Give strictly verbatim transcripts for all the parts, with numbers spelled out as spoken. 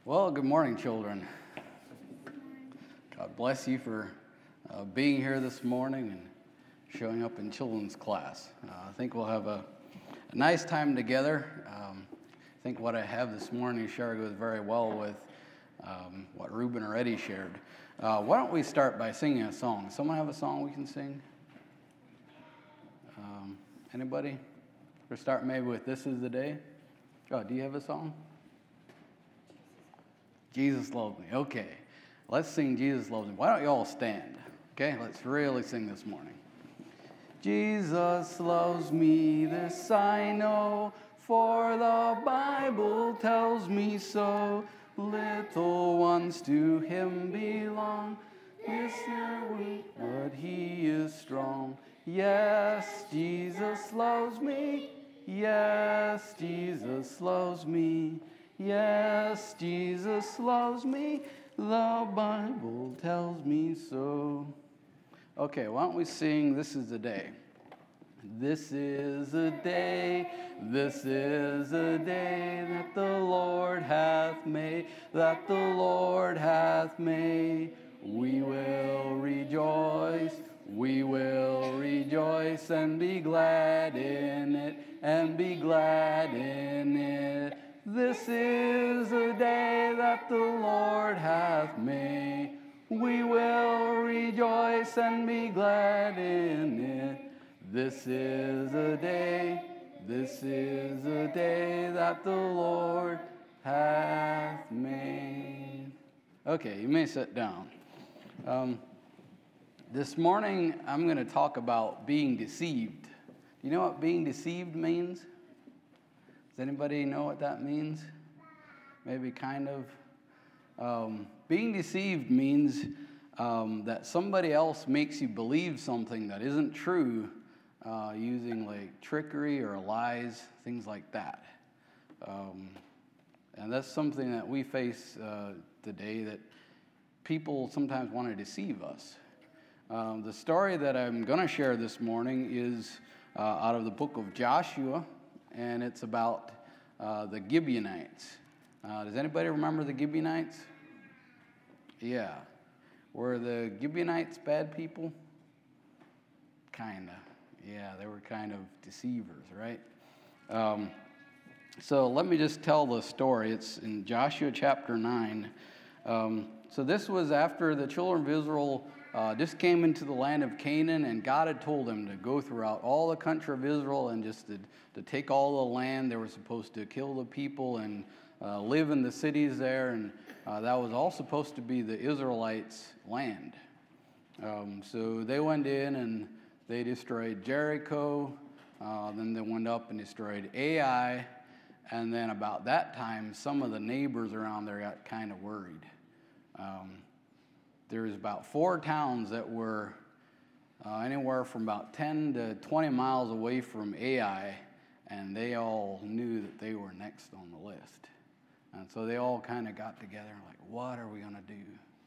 Well, good morning, children. God bless you for uh, being here this morning and showing up in children's class. Uh, I think we'll have a, a nice time together. Um, I think what I have this morning share goes very well with um, what Ruben already shared. Uh, why don't we start by singing a song? Someone have a song we can sing? Um, anybody? We'll start maybe with "This Is the Day." Oh, do you have a song? Jesus loves me. Okay, let's sing Jesus loves me. Why don't you all stand? Okay, let's really sing this morning. Jesus loves me, this I know, for the Bible tells me so. Little ones to him belong. Yes, they're weak, but he is strong. Yes, Jesus loves me. Yes, Jesus loves me. Yes, Jesus loves me, the Bible tells me so. Okay, why don't we sing "This Is the Day." This is a day, this is a day that the Lord hath made, that the Lord hath made. We will rejoice, we will rejoice and be glad in it, and be glad in it. This is a day that the Lord hath made. We will rejoice and be glad in it. This is a day, this is a day that the Lord hath made. Okay, you may sit down. Um, this morning, I'm going to talk about being deceived. Do you know what being deceived means? Does anybody know what that means? Maybe kind of. Um, being deceived means um, that somebody else makes you believe something that isn't true uh, using like trickery or lies, things like that. Um, and that's something that we face uh, today, that people sometimes want to deceive us. Um, the story that I'm going to share this morning is uh, out of the book of Joshua. And it's about uh, the Gibeonites. Uh, does anybody remember the Gibeonites? Yeah. Were the Gibeonites bad people? Kind of. Yeah, they were kind of deceivers, right? Um, so let me just tell the story. It's in Joshua chapter nine. Um, so this was after the children of Israel Uh, just came into the land of Canaan, and God had told them to go throughout all the country of Israel and just to, to take all the land. They were supposed to kill the people and uh, live in the cities there, and uh, that was all supposed to be the Israelites' land. Um, so they went in and they destroyed Jericho. Uh, then they went up and destroyed Ai, and then about that time, some of the neighbors around there got kind of worried. Um, There was about four towns that were uh, anywhere from about ten to twenty miles away from Ai, and they all knew that they were next on the list. And so they all kind of got together and like, what are we going to do?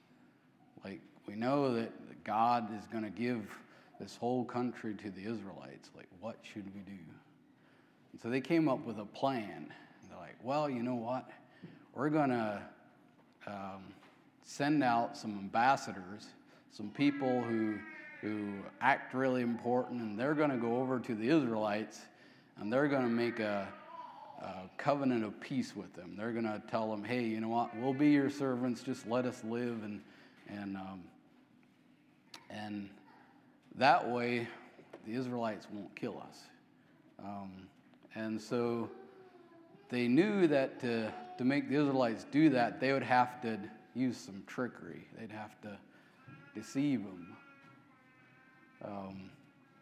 Like, we know that God is going to give this whole country to the Israelites. Like, what should we do? And so they came up with a plan. And they're like, well, you know what? We're going to Um, send out some ambassadors, some people who who act really important, and they're going to go over to the Israelites, and they're going to make a, a covenant of peace with them. They're going to tell them, hey, you know what, we'll be your servants, just let us live, and and um, and that way the Israelites won't kill us. Um, and so they knew that to, to make the Israelites do that, they would have to use some trickery. They'd have to deceive them. Um,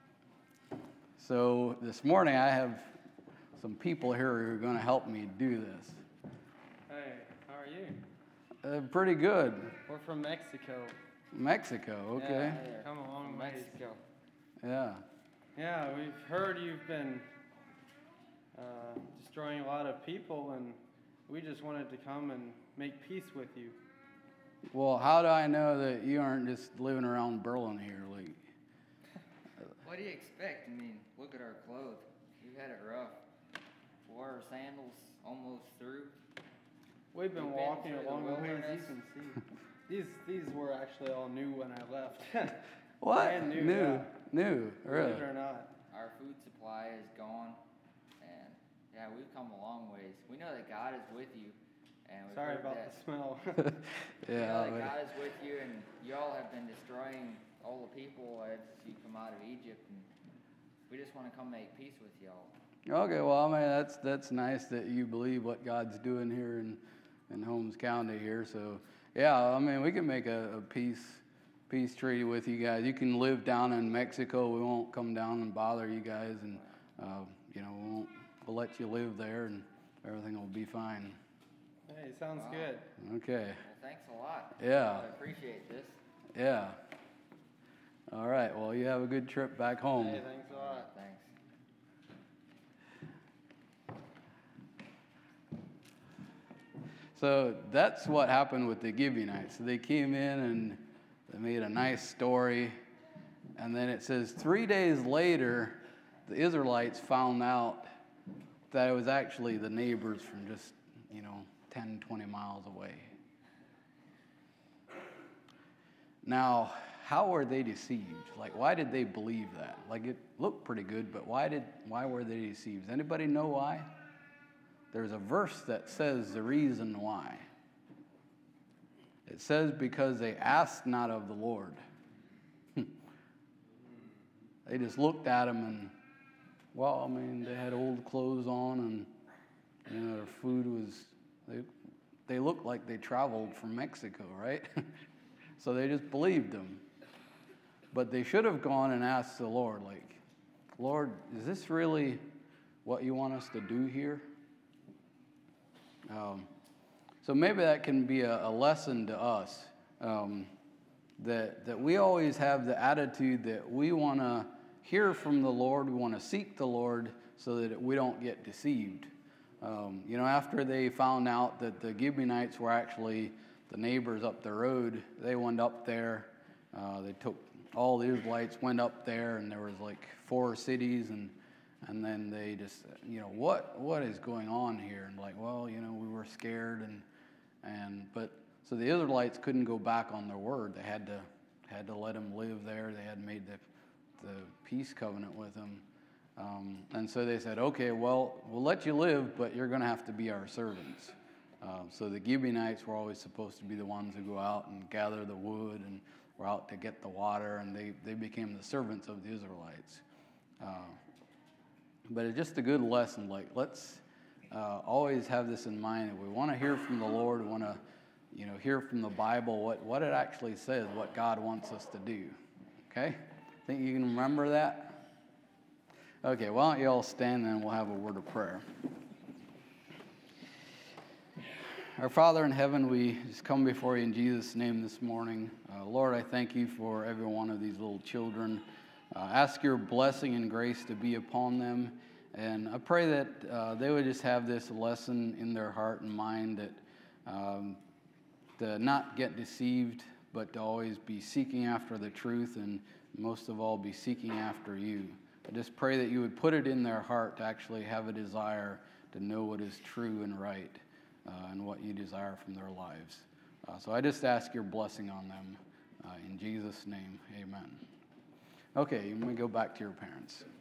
so this morning I have some people here who are going to help me do this. Hey, how are you? Uh, pretty good. We're from Mexico. Mexico, okay. Yeah, come a long ways. Mexico. Yeah. Yeah, we've heard you've been uh, destroying a lot of people, and we just wanted to come and make peace with you. Well, how do I know that you aren't just living around Berlin here, like? What do you expect? I mean, look at our clothes. We've had it rough. Wore our sandals almost through. we've been We've been walking through the along the ways you wilderness. can see. These these were actually all new when I left. What? Brand new, New. yeah. New. Really? Believe it or not. Our food supply is gone, and yeah, we've come a long ways. We know that God is with you, and we've Sorry heard about that. the smell. We know Yeah. that but- God is with you, and you all have been destroying all the people as you come out of Egypt, and we just want to come make peace with y'all. Okay, well, I mean, that's that's nice that you believe what God's doing here in, in Holmes County here. So, yeah, I mean, we can make a, a peace peace treaty with you guys. You can live down in Mexico. We won't come down and bother you guys, and uh, you know, we won't. We'll let you live there, and everything will be fine. Hey, sounds Wow. good. Okay. Well, thanks a lot. Yeah. I appreciate this. Yeah. All right. Well, you have a good trip back home. Hey, thanks a All right, lot. thanks. So that's what happened with the Gibeonites. So they came in and they made a nice story. And then it says three days later, the Israelites found out that it was actually the neighbors from just, you know, ten, twenty miles away. Now, how were they deceived? Like, why did they believe that? Like, it looked pretty good, but why did why were they deceived? Does anybody know why? There's a verse that says the reason why. It says because they asked not of the Lord. They just looked at him and, well, I mean, they had old clothes on and, you know, their food was, they, they looked like they traveled from Mexico, right? So they just believed him. But they should have gone and asked the Lord, like, Lord, is this really what you want us to do here? Um, so maybe that can be a, a lesson to us, um, that that we always have the attitude that we want to hear from the Lord, we want to seek the Lord so that we don't get deceived. Um, you know, after they found out that the Gibeonites were actually the neighbors up the road, they went up there. Uh, they took all the Israelites went up there, and there was like four cities, and and then they just, you know, what what is going on here? And like, well, you know, we were scared, and and but so the Israelites couldn't go back on their word. They had to had to let them live there. They had made the the peace covenant with them, um, and so they said, okay, well, we'll let you live, but you're going to have to be our servants. Um, so the Gibeonites were always supposed to be the ones who go out and gather the wood and were out to get the water, and they, they became the servants of the Israelites. Uh, but it's just a good lesson. Like, let's uh, always have this in mind. If we want to hear from the Lord, we want to, you know, hear from the Bible what, what it actually says, what God wants us to do. Okay? Think you can remember that? Okay, why don't you all stand and we'll have a word of prayer. Our Father in heaven, we just come before you in Jesus' name this morning. Uh, Lord, I thank you for every one of these little children. Uh, ask your blessing and grace to be upon them. And I pray that uh, they would just have this lesson in their heart and mind, that um, to not get deceived, but to always be seeking after the truth, and most of all, be seeking after you. I just pray that you would put it in their heart to actually have a desire to know what is true and right. Uh, and what you desire from their lives. Uh, so I just ask your blessing on them. Uh, in Jesus' name, amen. Okay, you may go back to your parents.